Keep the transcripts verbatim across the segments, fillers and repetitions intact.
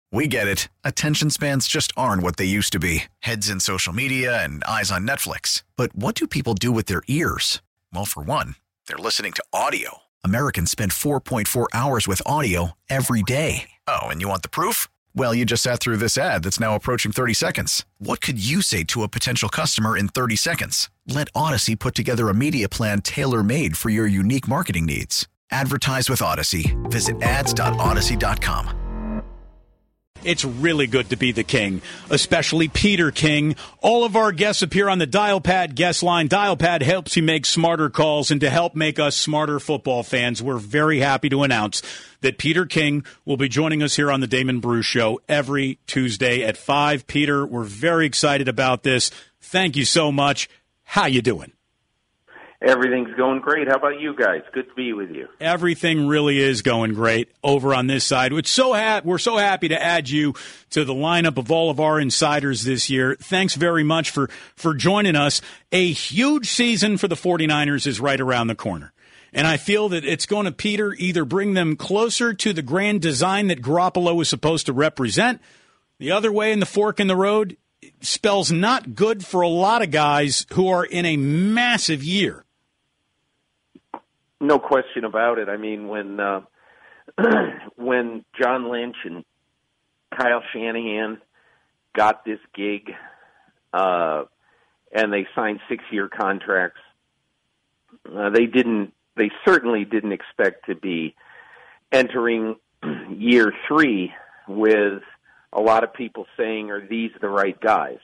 We get it. Attention spans just aren't what they used to be. Heads in social media and eyes on Netflix. But what do people do with their ears? Well, for one, they're listening to audio. Americans spend four point four hours with audio every day. Oh, and you want the proof? Well, you just sat through this ad that's now approaching thirty seconds. What could you say to a potential customer in thirty seconds? Let Odyssey put together a media plan tailor-made for your unique marketing needs. Advertise with Odyssey. Visit ads dot odyssey dot com. It's really good to be the king, especially Peter King. All of our guests appear on the DialPad guest line. DialPad helps you make smarter calls, and to help make us smarter football fans, we're very happy to announce that Peter King will be joining us here on the Damon Bruce Show every Tuesday at five. Peter, we're very excited about this. Thank you so much. How you doing? Everything's going great. How about you guys? Good to be with you. Everything really is going great over on this side. We're so, ha- we're so happy to add you to the lineup of all of our insiders this year. Thanks very much for, for joining us. A huge season for the 49ers is right around the corner. And I feel that it's going to, Peter, either bring them closer to the grand design that Garoppolo is supposed to represent. The other way, in the fork in the road, spells not good for a lot of guys who are in a massive year. No question about it. I mean, when uh, when John Lynch and Kyle Shanahan got this gig uh, and they signed six-year contracts, uh, they didn't. They certainly didn't expect to be entering year three with a lot of people saying, "Are these the right guys?"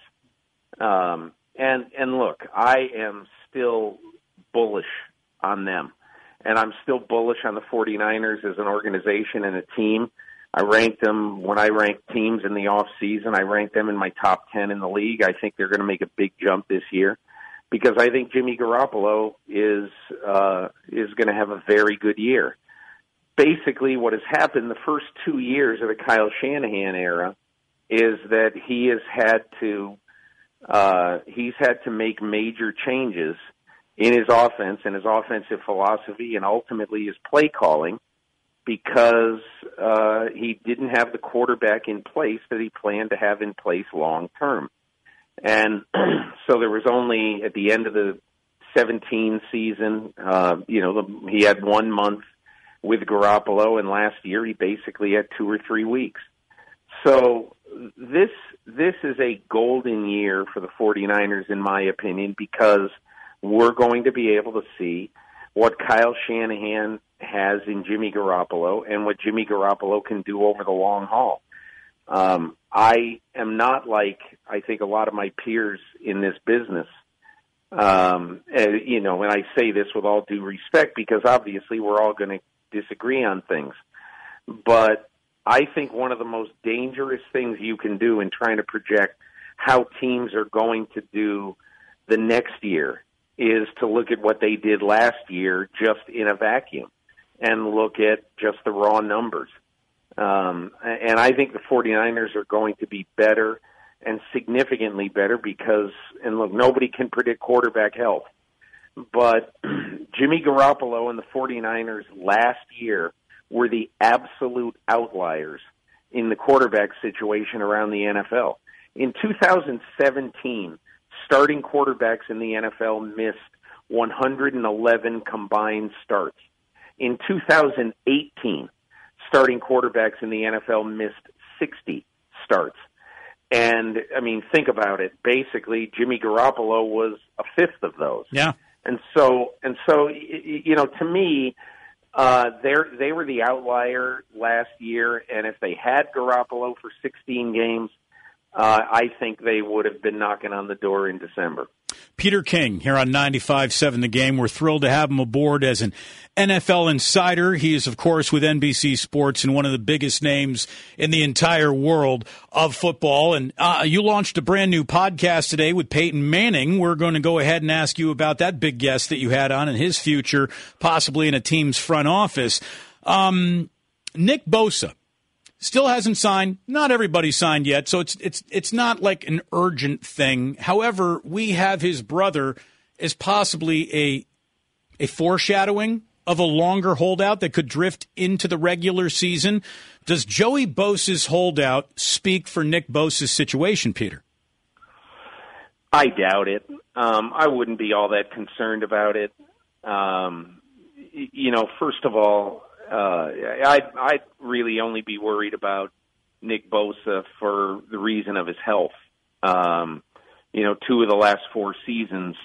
Um, and and look, I am still bullish on them. And I'm still bullish on the 49ers as an organization and a team. I ranked them, when I ranked teams in the off season, I ranked them in my top ten in the league. I think they're going to make a big jump this year because I think Jimmy Garoppolo is uh, is going to have a very good year. Basically, what has happened the first two years of the Kyle Shanahan era is that he has had to uh, he's had to make major changes in his offense and his offensive philosophy and ultimately his play calling because uh, he didn't have the quarterback in place that he planned to have in place long term. And so there was only, at the end of the seventeen season, uh, you know, the, he had one month with Garoppolo, and last year he basically had two or three weeks. So this this is a golden year for the 49ers, in my opinion, because we're going to be able to see what Kyle Shanahan has in Jimmy Garoppolo and what Jimmy Garoppolo can do over the long haul. Um, I am not like, I think, a lot of my peers in this business. Um, and, you know, and I say this with all due respect because obviously we're all going to disagree on things. But I think one of the most dangerous things you can do in trying to project how teams are going to do the next year is to look at what they did last year just in a vacuum and look at just the raw numbers. Um, and I think the 49ers are going to be better and significantly better because, and look, nobody can predict quarterback health. But Jimmy Garoppolo and the 49ers last year were the absolute outliers in the quarterback situation around the N F L. In two thousand seventeen, starting quarterbacks in the N F L missed one hundred eleven combined starts. In two thousand eighteen, starting quarterbacks in the N F L missed sixty starts. And, I mean, think about it. Basically, Jimmy Garoppolo was a fifth of those. Yeah. And so, and so, you know, to me, uh, they they were the outlier last year. And if they had Garoppolo for sixteen games, uh, I think they would have been knocking on the door in December. Peter King here on ninety-five point seven The Game. We're thrilled to have him aboard as an N F L insider. He is, of course, with N B C Sports and one of the biggest names in the entire world of football. And uh, you launched a brand new podcast today with Peyton Manning. We're going to go ahead and ask you about that big guest that you had on and his future, possibly in a team's front office. Um, Nick Bosa still hasn't signed. Not everybody signed yet, so it's it's it's not like an urgent thing. However, we have his brother as possibly a a foreshadowing of a longer holdout that could drift into the regular season? Does Joey Bosa's holdout speak for Nick Bosa's situation, Peter? I doubt it. Um, I wouldn't be all that concerned about it. Um, you know, first of all, uh, I'd, I'd really only be worried about Nick Bosa for the reason of his health. Um, you know, two of the last four seasons,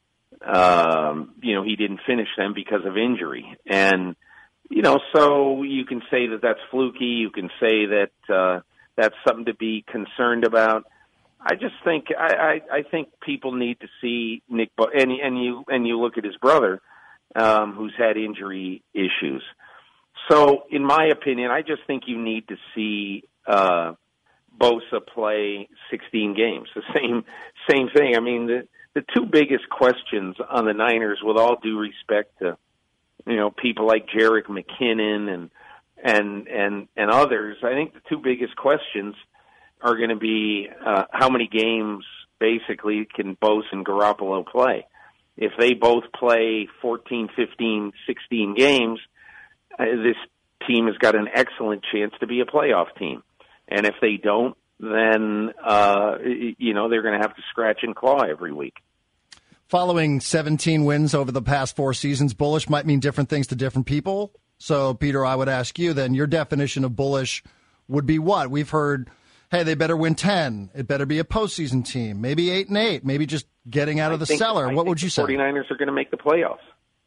um, you know, he didn't finish them because of injury. And, you know, so you can say that that's fluky. You can say that uh, that's something to be concerned about. I just think I, I, I think people need to see Nick Bo- and and you and you look at his brother, um, who's had injury issues. So, in my opinion, I just think you need to see uh, Bosa play sixteen games. The same same thing. I mean, the the two biggest questions on the Niners, with all due respect to you know people like Jerick McKinnon and and and and others, I think the two biggest questions are going to be uh, how many games basically can Bosa and Garoppolo play. If they both play fourteen, fifteen, sixteen games, uh, this team has got an excellent chance to be a playoff team. And if they don't, then, uh, you know, they're going to have to scratch and claw every week. Following seventeen wins over the past four seasons, bullish might mean different things to different people. So, Peter, I would ask you then, your definition of bullish would be what? We've heard, hey, they better win ten. It better be a postseason team. Maybe eight and eight. Maybe just getting out of the think, cellar. I What think would you the say? 49ers are going to make the playoffs.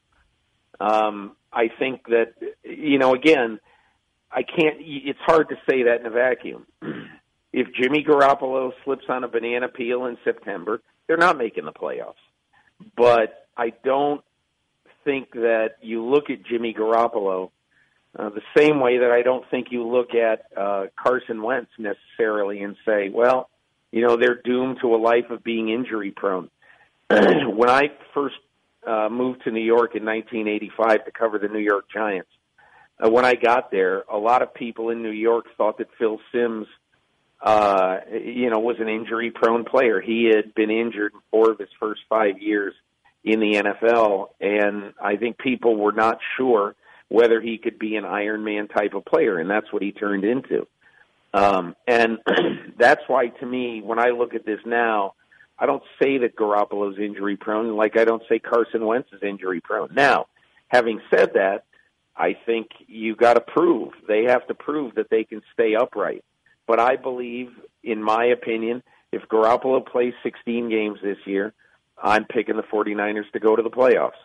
Um, I think that, you know, again, I can't, it's hard to say that in a vacuum. If Jimmy Garoppolo slips on a banana peel in September, they're not making the playoffs. But I don't think that you look at Jimmy Garoppolo Uh, the same way that I don't think you look at uh, Carson Wentz necessarily and say, well, you know, they're doomed to a life of being injury prone. When I first uh, moved to New York in nineteen eighty-five to cover the New York Giants, uh, when I got there, a lot of people in New York thought that Phil Simms, uh, you know, was an injury prone player. He had been injured in four of his first five years in the N F L, and I think people were not sure whether he could be an Iron Man type of player, and that's what he turned into. Um, and that's why, to me, when I look at this now, I don't say that Garoppolo's injury-prone like I don't say Carson Wentz is injury-prone. Now, having said that, I think you got to prove. They have to prove that they can stay upright. But I believe, in my opinion, if Garoppolo plays sixteen games this year, I'm picking the 49ers to go to the playoffs.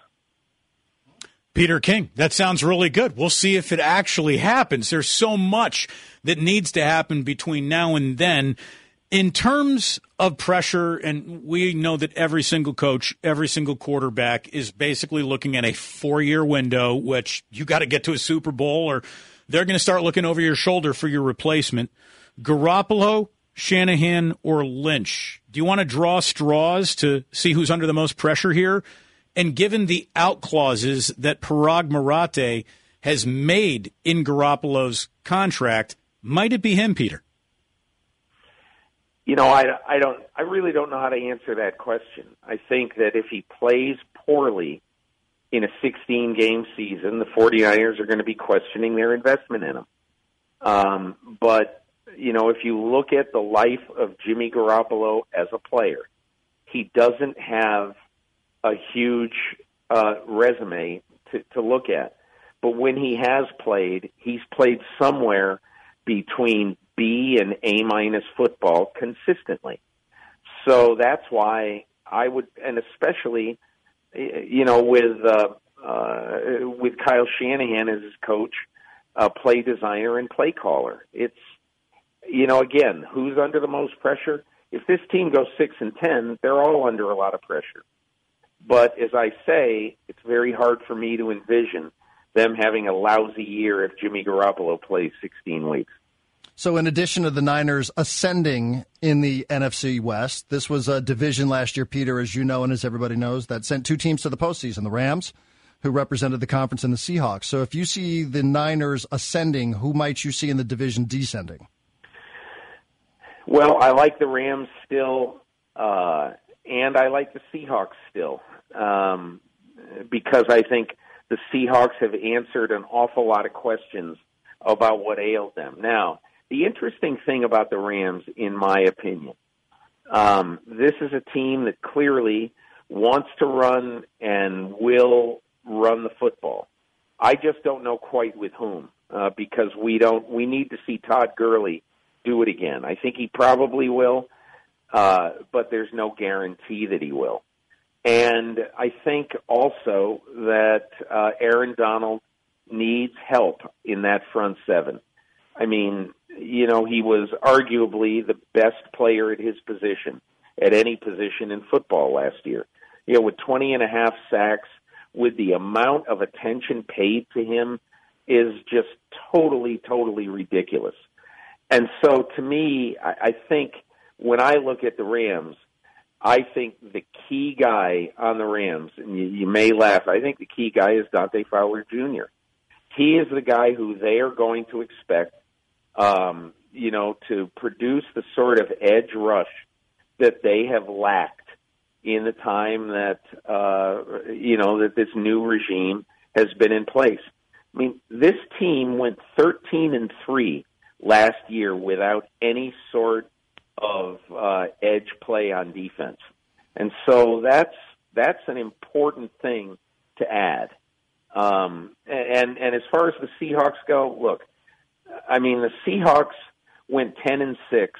Peter King, that sounds really good. We'll see if it actually happens. There's so much that needs to happen between now and then. In terms of pressure, and we know that every single coach, every single quarterback is basically looking at a four-year window, which you got to get to a Super Bowl or they're going to start looking over your shoulder for your replacement. Garoppolo, Shanahan, or Lynch? Do you want to draw straws to see who's under the most pressure here? And given the out clauses that Parag Marathe has made in Garoppolo's contract, might it be him, Peter? You know, I, I don't. I really don't know how to answer that question. I think that if he plays poorly in a sixteen-game season, the 49ers are going to be questioning their investment in him. Um, but, you know, if you look at the life of Jimmy Garoppolo as a player, he doesn't have a huge uh, resume to, to look at. But when he has played, he's played somewhere between B and A-minus football consistently. So that's why I would, and especially, you know, with uh, uh, with Kyle Shanahan as his coach, uh, play designer and play caller. It's, you know, again, who's under the most pressure? If this team goes six and ten, they're all under a lot of pressure. But as I say, it's very hard for me to envision them having a lousy year if Jimmy Garoppolo plays sixteen weeks. So in addition to the Niners ascending in the N F C West, this was a division last year, Peter, as you know and as everybody knows, that sent two teams to the postseason, the Rams, who represented the conference, and the Seahawks. So if you see the Niners ascending, who might you see in the division descending? Well, I like the Rams still, uh, and I like the Seahawks still, um, because I think the Seahawks have answered an awful lot of questions about what ailed them. Now, the interesting thing about the Rams, in my opinion, um, this is a team that clearly wants to run and will run the football. I just don't know quite with whom, uh, because we don't. We need to see Todd Gurley do it again. I think he probably will, uh, but there's no guarantee that he will. And I think also that uh, Aaron Donald needs help in that front seven. I mean, you know, he was arguably the best player at his position, at any position in football last year. You know, with twenty and a half sacks, with the amount of attention paid to him is just totally, totally ridiculous. And so to me, I, I think when I look at the Rams, I think the key guy on the Rams, and you, you may laugh, I think the key guy is Dante Fowler Junior He is the guy who they are going to expect, um, you know, to produce the sort of edge rush that they have lacked in the time that, uh, you know, that this new regime has been in place. I mean, this team went thirteen and three last year without any sort of uh, edge play on defense. And so that's that's an important thing to add. Um, and, and as far as the Seahawks go, look, I mean, the Seahawks went ten and six,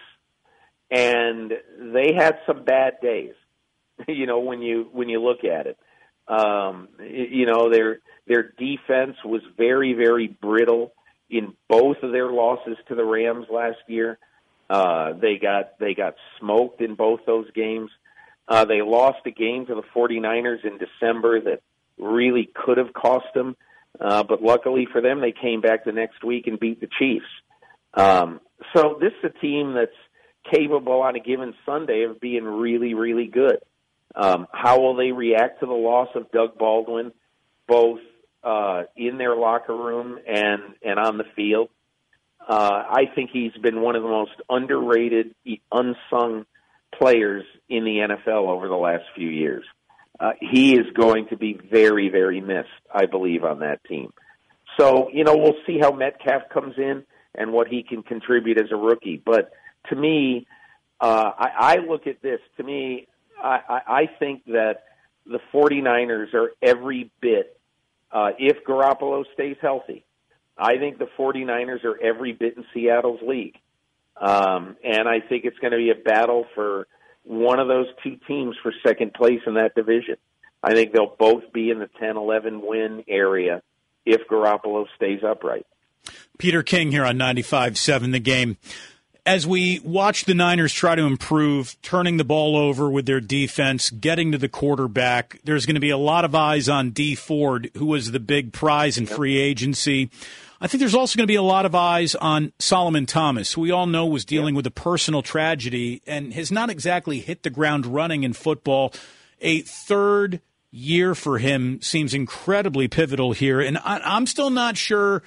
and they had some bad days. You know, when you when you look at it, um, you know their their defense was very very brittle in both of their losses to the Rams last year. Uh, they got they got smoked in both those games. Uh, they lost a game to the 49ers in December that really could have cost them, uh, but luckily for them, they came back the next week and beat the Chiefs. Um, so this is a team that's capable on a given Sunday of being really really good. Um, how will they react to the loss of Doug Baldwin, both uh, in their locker room and, and on the field? Uh, I think he's been one of the most underrated, unsung players in the N F L over the last few years. Uh, he is going to be very, very missed, I believe, on that team. So, you know, we'll see how Metcalf comes in and what he can contribute as a rookie. But to me, uh, I, I look at this, to me, I, I think that the 49ers are every bit, uh, if Garoppolo stays healthy, I think the 49ers are every bit in Seattle's league. Um, and I think it's going to be a battle for one of those two teams for second place in that division. I think they'll both be in the ten eleven win area if Garoppolo stays upright. Peter King here on ninety-five seven The Game. As we watch the Niners try to improve, turning the ball over with their defense, getting to the quarterback, there's going to be a lot of eyes on Dee Ford, who was the big prize in free agency. I think there's also going to be a lot of eyes on Solomon Thomas, who we all know was dealing with a personal tragedy and has not exactly hit the ground running in football. A third year for him seems incredibly pivotal here, and I'm still not sure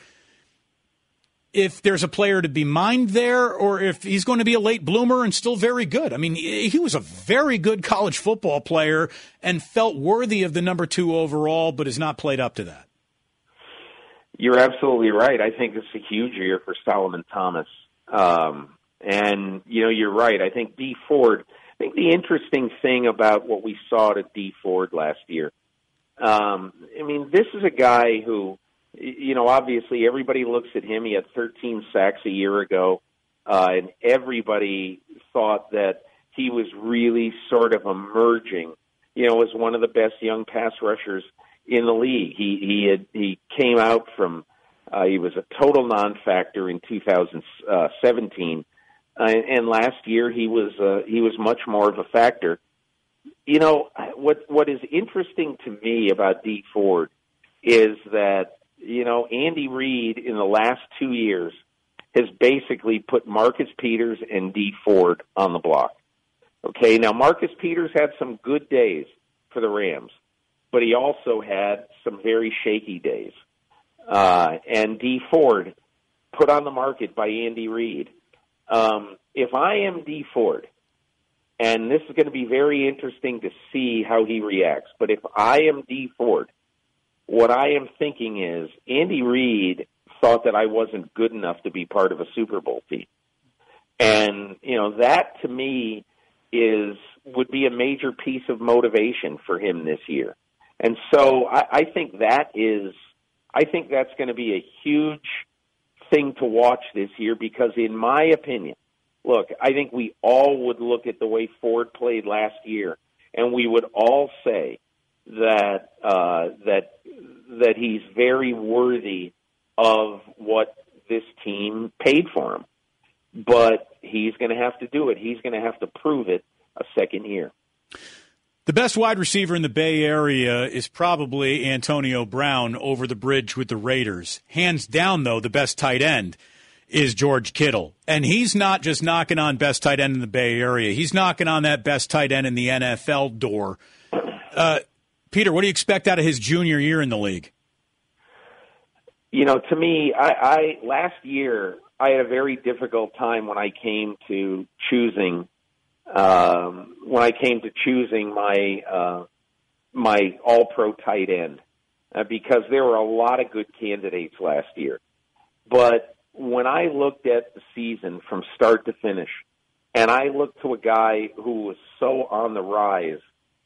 if there's a player to be mined there or if he's going to be a late bloomer and still very good. I mean, he was a very good college football player and felt worthy of the number two overall, but has not played up to that. You're absolutely right. I think it's a huge year for Solomon Thomas. Um, and, you know, you're right. I think Dee Ford, I think the interesting thing about what we saw to Dee Ford last year, um, I mean, this is a guy who, you know, obviously everybody looks at him. He had thirteen sacks a year ago, uh, and everybody thought that he was really sort of emerging, you know, as one of the best young pass rushers in the league. He he had he came out from uh, he was a total non-factor in two thousand seventeen, uh, and last year he was uh, he was much more of a factor. You know, what what is interesting to me about Dee Ford is that, you know, Andy Reid in the last two years has basically put Marcus Peters and Dee Ford on the block. Okay, now Marcus Peters had some good days for the Rams, but he also had some very shaky days. Uh, and Dee Ford put on the market by Andy Reid. Um, if I am Dee Ford, and this is going to be very interesting to see how he reacts, but if I am Dee Ford, what I am thinking is Andy Reid thought that I wasn't good enough to be part of a Super Bowl team. And, you know, that to me is would be a major piece of motivation for him this year. And so I, I think that is, I think that's going to be a huge thing to watch this year because in my opinion, look, I think we all would look at the way Ford played last year and we would all say that, uh, that, that he's very worthy of what this team paid for him. But he's going to have to do it. He's going to have to prove it a second year. The best wide receiver in the Bay Area is probably Antonio Brown over the bridge with the Raiders. Hands down, though, the best tight end is George Kittle. And he's not just knocking on best tight end in the Bay Area. He's knocking on that best tight end in the N F L door. Uh, Peter, what do you expect out of his junior year in the league? You know, to me, I, I last year I had a very difficult time when I came to choosing um, when I came to choosing my uh, my All-Pro tight end uh, because there were a lot of good candidates last year. But when I looked at the season from start to finish, and I looked to a guy who was so on the rise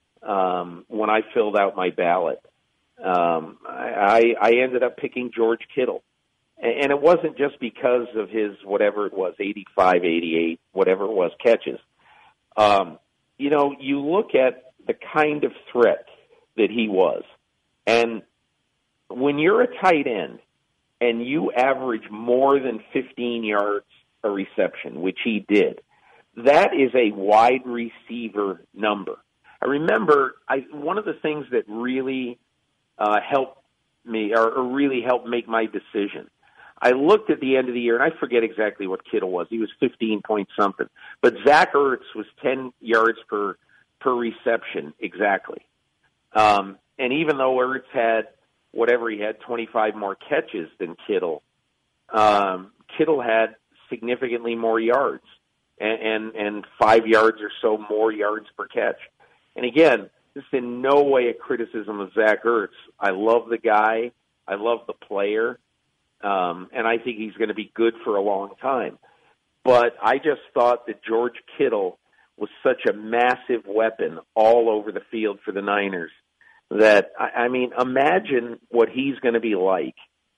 um, when I filled out my ballot, um, I, I ended up picking George Kittle. And it wasn't just because of his, whatever it was, eighty-five, eighty-eight, whatever it was, catches. Um, you know, you look at the kind of threat that he was. And when you're a tight end and you average more than fifteen yards a reception, which he did, that is a wide receiver number. I remember I, one of the things that really uh, helped me or, or really helped make my decision, I looked at the end of the year, and I forget exactly what Kittle was. He was fifteen point something. But Zach Ertz was ten yards per per reception exactly. Um, and even though Ertz had whatever he had, twenty-five more catches than Kittle, um, Kittle had significantly more yards and, and, and five yards or so more yards per catch. And again, this is in no way a criticism of Zach Ertz. I love the guy. I love the player. Um, and I think he's going to be good for a long time. But I just thought that George Kittle was such a massive weapon all over the field for the Niners that, I, I mean, imagine what he's going to be like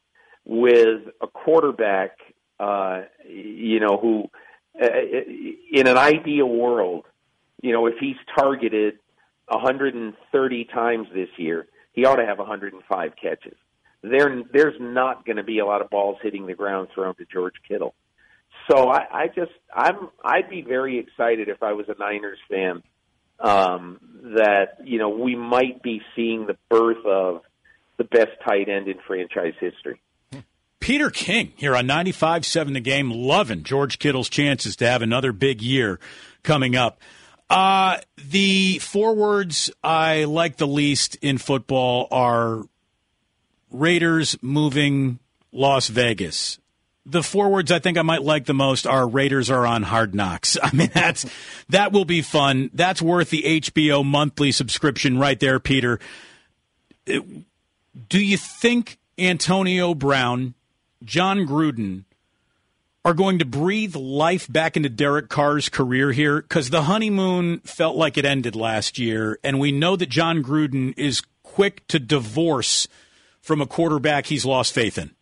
with a quarterback, uh, you know, who uh, in an ideal world, you know, if he's targeted one hundred thirty times this year, he ought to have one hundred five catches. There, there's not going to be a lot of balls hitting the ground thrown to George Kittle. So I, I just, I'm, I'd be very excited if I was a Niners fan um, that, you know, we might be seeing the birth of the best tight end in franchise history. Peter King here on ninety-five seven The Game, loving George Kittle's chances to have another big year coming up. Uh, the forwards I like the least in football are Raiders moving Las Vegas. The forwards I think I might like the most are Raiders are on Hard Knocks. I mean, that's that will be fun. That's worth the H B O monthly subscription right there, Peter. Do you think Antonio Brown, John Gruden are going to breathe life back into Derek Carr's career here? Because the honeymoon felt like it ended last year, and we know that John Gruden is quick to divorce from a quarterback he's lost faith in?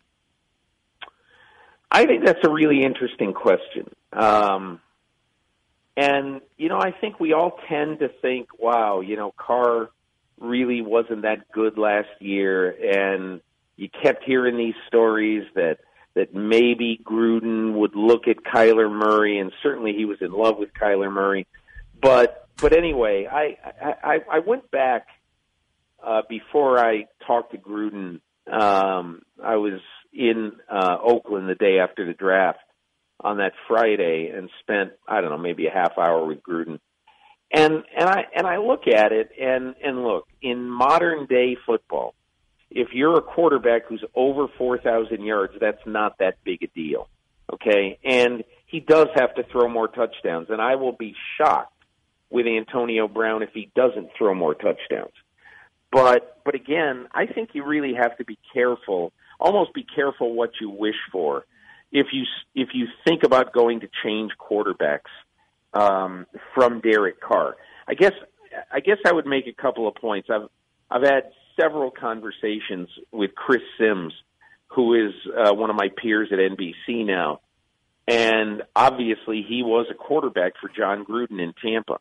I think that's a really interesting question. Um, and, you know, I think we all tend to think, wow, you know, Carr really wasn't that good last year. And you kept hearing these stories that, that maybe Gruden would look at Kyler Murray, and certainly he was in love with Kyler Murray. But, but anyway, I, I, I went back Uh, before I talked to Gruden. um, I was in uh, Oakland the day after the draft on that Friday and spent, I don't know, maybe a half hour with Gruden. And and I and I look at it and, and look, in modern day football, if you're a quarterback who's over four thousand yards, that's not that big a deal. Okay? And he does have to throw more touchdowns, and I will be shocked with Antonio Brown if he doesn't throw more touchdowns. But but again, I think you really have to be careful, almost be careful what you wish for. If you if you think about going to change quarterbacks um, from Derek Carr, I guess I guess I would make a couple of points. I've I've had several conversations with Chris Sims, who is uh, one of my peers at N B C now, and obviously he was a quarterback for John Gruden in Tampa.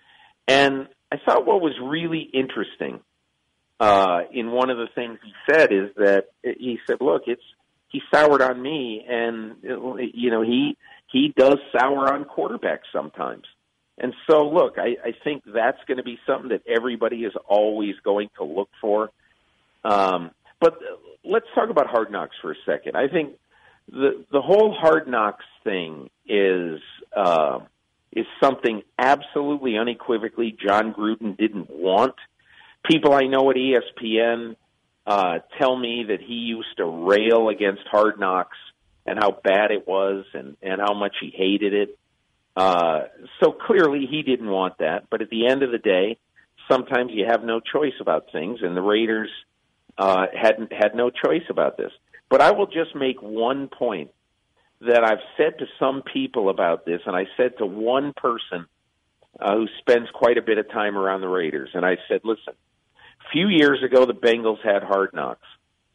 And I thought what was really interesting uh, in one of the things he said is that he said, "Look, it's." He soured on me, and you know he he does sour on quarterbacks sometimes. And so, look, I, I think that's going to be something that everybody is always going to look for. Um, but let's talk about Hard Knocks for a second. I think the the whole Hard Knocks thing is uh, is something absolutely unequivocally John Gruden didn't want. People I know at E S P N Uh, tell me that he used to rail against Hard Knocks and how bad it was and, and how much he hated it. Uh, so clearly he didn't want that. But at the end of the day, sometimes you have no choice about things, and the Raiders uh, hadn't had no choice about this. But I will just make one point that I've said to some people about this, and I said to one person uh, who spends quite a bit of time around the Raiders, and I said, listen, a few years ago, the Bengals had Hard Knocks,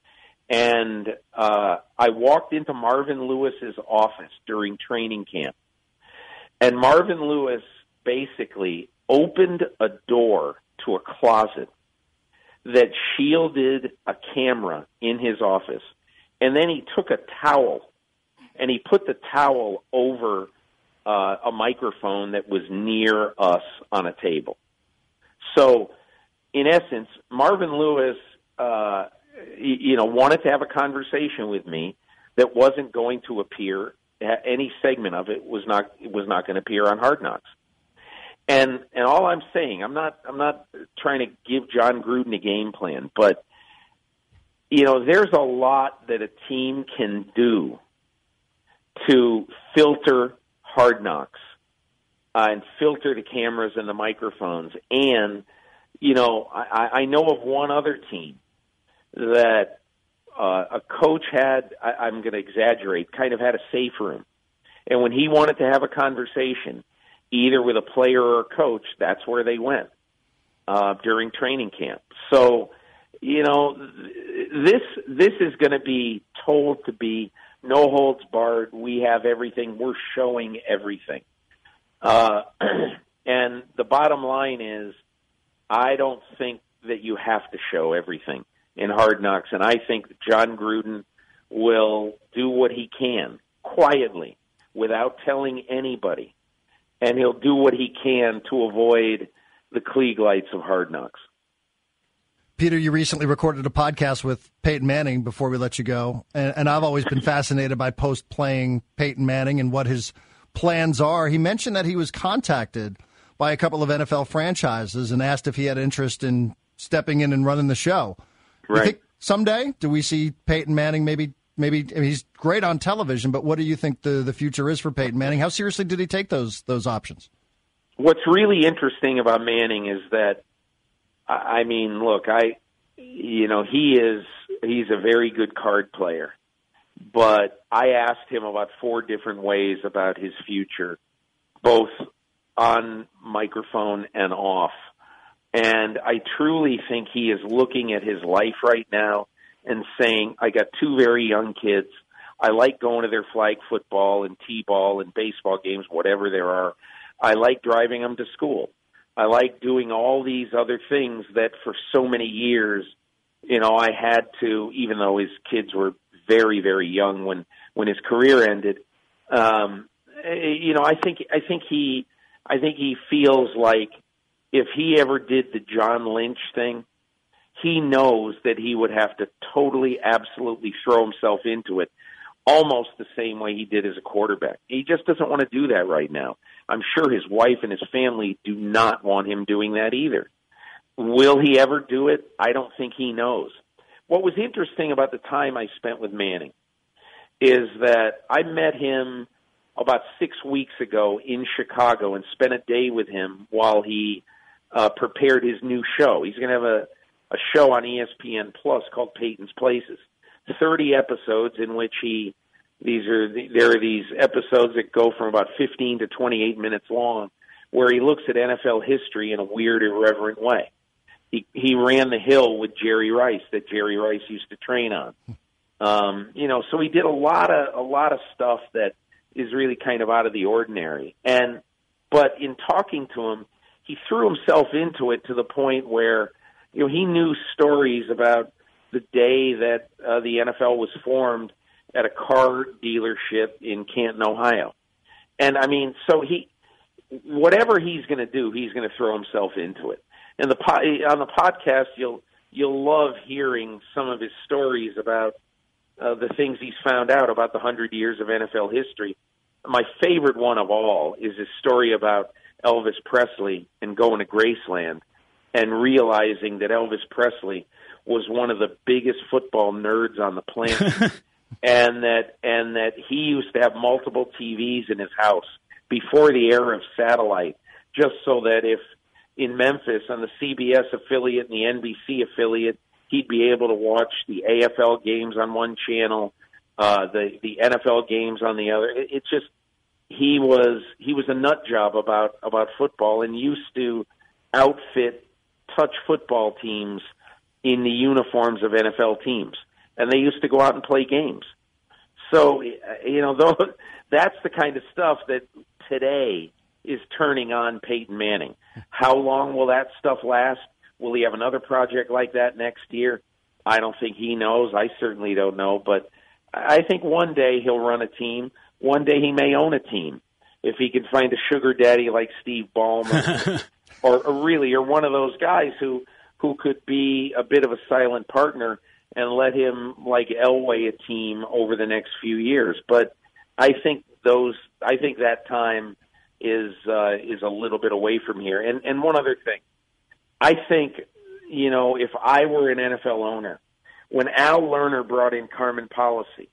and uh, I walked into Marvin Lewis's office during training camp, and Marvin Lewis basically opened a door to a closet that shielded a camera in his office, and then he took a towel, and he put the towel over uh, a microphone that was near us on a table. So, in essence, Marvin Lewis, uh, you know, wanted to have a conversation with me that wasn't going to appear. Any segment of it was not was not going to appear on Hard Knocks. And and all I'm saying, I'm not I'm not trying to give John Gruden a game plan, but you know, there's a lot that a team can do to filter Hard Knocks uh, and filter the cameras and the microphones. And you know, I, I know of one other team that uh, a coach had, I, I'm going to exaggerate, kind of had a safe room. And when he wanted to have a conversation, either with a player or a coach, that's where they went uh, during training camp. So, you know, this this is going to be told to be no holds barred. We have everything. We're showing everything. Uh, and the bottom line is, I don't think that you have to show everything in Hard Knocks, and I think John Gruden will do what he can quietly without telling anybody, and he'll do what he can to avoid the Klieg lights of Hard Knocks. Peter, you recently recorded a podcast with Peyton Manning before we let you go, and, and I've always been fascinated by post-playing Peyton Manning and what his plans are. He mentioned that he was contacted by a couple of N F L franchises and asked if he had interest in stepping in and running the show. Right. You think someday, do we see Peyton Manning maybe, maybe I mean, he's great on television, but what do you think the, the future is for Peyton Manning? How seriously did he take those those options? What's really interesting about Manning is that, I mean, look, I, you know, he is, he's a very good card player, but I asked him about four different ways about his future, both on microphone and off. And I truly think he is looking at his life right now and saying, I got two very young kids. I like going to their flag football and t-ball and baseball games, whatever there are. I like driving them to school. I like doing all these other things that for so many years, you know, I had to, even though his kids were very, very young when, when his career ended. Um, you know, I think, I think he, I think he feels like if he ever did the John Lynch thing, he knows that he would have to totally, absolutely throw himself into it almost the same way he did as a quarterback. He just doesn't want to do that right now. I'm sure his wife and his family do not want him doing that either. Will he ever do it? I don't think he knows. What was interesting about the time I spent with Manning is that I met him about six weeks ago in Chicago and spent a day with him while he uh, prepared his new show. He's going to have a a show on E S P N Plus called Peyton's Places. thirty episodes in which he, these are, there are these episodes that go from about fifteen to twenty-eight minutes long, where he looks at N F L history in a weird, irreverent way. He he ran the hill with Jerry Rice that Jerry Rice used to train on. Um, you know, so he did a lot of a lot of stuff that is really kind of out of the ordinary. And but in talking to him, he threw himself into it to the point where, you know, he knew stories about the day that uh, the N F L was formed at a car dealership in Canton, Ohio. And I mean, so he, whatever he's going to do, he's going to throw himself into it. And the on the podcast, you'll you'll love hearing some of his stories about uh, the things he's found out about the hundred years of N F L history. My favorite one of all is his story about Elvis Presley and going to Graceland and realizing that Elvis Presley was one of the biggest football nerds on the planet, and that and that he used to have multiple T Vs in his house before the era of satellite, just so that if in Memphis on the C B S affiliate and the N B C affiliate, he'd be able to watch the A F L games on one channel, uh, the the N F L games on the other. It, it's just he was he was a nut job about about football and used to outfit touch football teams in the uniforms of N F L teams, and they used to go out and play games. So, you know, though, that's the kind of stuff that today is turning on Peyton Manning. How long will that stuff last? Will he have another project like that next year? I don't think he knows. I certainly don't know. But I think one day he'll run a team. One day he may own a team if he can find a sugar daddy like Steve Ballmer or, or really, or one of those guys who who could be a bit of a silent partner and let him, like, Elway a team over the next few years. But I think those, I think that time is uh, is a little bit away from here. And and one other thing, I think, you know, if I were an N F L owner, when Al Lerner brought in Carmen Policy,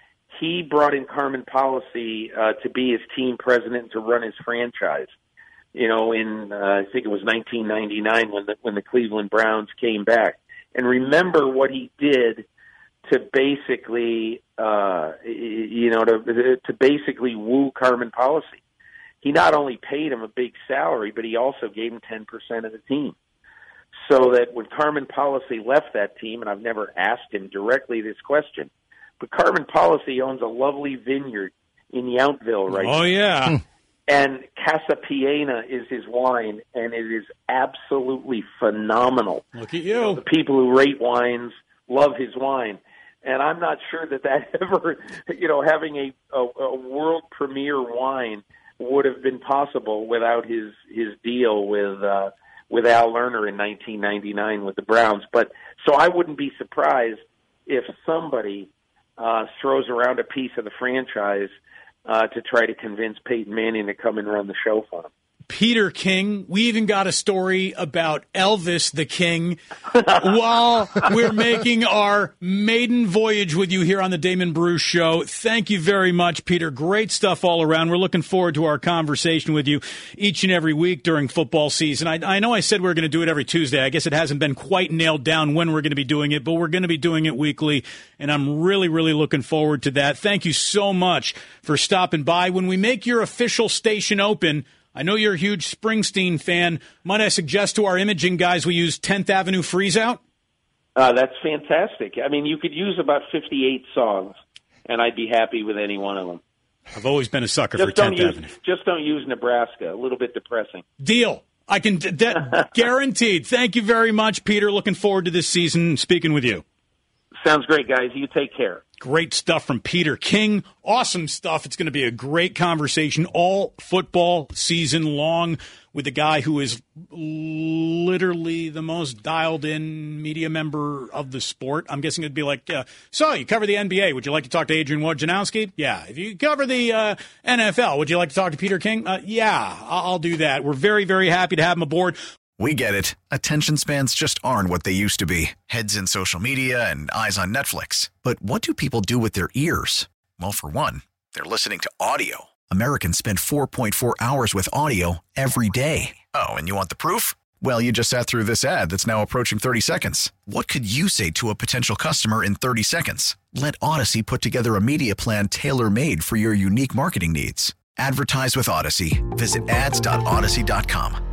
he brought in Carmen Policy uh, to be his team president to run his franchise. You know, in uh, I think it was nineteen ninety-nine when the when the Cleveland Browns came back. And remember what he did to basically, uh, you know, to to basically woo Carmen Policy. He not only paid him a big salary, but he also gave him ten percent of the team. So that when Carmen Policy left that team, and I've never asked him directly this question, but Carmen Policy owns a lovely vineyard in Yountville right now. Oh, yeah. And Casa Piena is his wine, and it is absolutely phenomenal. Look at you. You know, the people who rate wines love his wine. And I'm not sure that that ever, you know, having a, a, a world premiere wine would have been possible without his, his deal with uh, with Al Lerner in nineteen ninety-nine with the Browns. But so I wouldn't be surprised if somebody uh, throws around a piece of the franchise Uh, to try to convince Peyton Manning to come and run the show for him. Peter King. We even got a story about Elvis the King while we're making our maiden voyage with you here on the Damon Bruce Show. Thank you very much, Peter. Great stuff all around. We're looking forward to our conversation with you each and every week during football season. I, I know I said we were going to do it every Tuesday. I guess it hasn't been quite nailed down when we're going to be doing it, but we're going to be doing it weekly, and I'm really, really looking forward to that. Thank you so much for stopping by. When we make your official station open, I know you're a huge Springsteen fan. Might I suggest to our imaging guys we use tenth Avenue Freeze Out? Uh, that's fantastic. I mean, you could use about fifty-eight songs, and I'd be happy with any one of them. I've always been a sucker just for tenth use, Avenue. Just don't use Nebraska. A little bit depressing. Deal. I can d- d- guaranteed. Thank you very much, Peter. Looking forward to this season speaking with you. Sounds great, guys. You take care. Great stuff from Peter King. Awesome stuff. It's going to be a great conversation all football season long with the guy who is literally the most dialed-in media member of the sport. I'm guessing it'd be like, uh, so you cover the N B A. Would you like to talk to Adrian Wojnarowski? Yeah. If you cover the uh, N F L, would you like to talk to Peter King? Uh, yeah, I'll do that. We're very, very happy to have him aboard. We get it. Attention spans just aren't what they used to be. Heads in social media and eyes on Netflix. But what do people do with their ears? Well, for one, they're listening to audio. Americans spend four point four hours with audio every day. Oh, and you want the proof? Well, you just sat through this ad that's now approaching thirty seconds. What could you say to a potential customer in thirty seconds? Let Odyssey put together a media plan tailor-made for your unique marketing needs. Advertise with Odyssey. Visit ads dot odyssey dot com.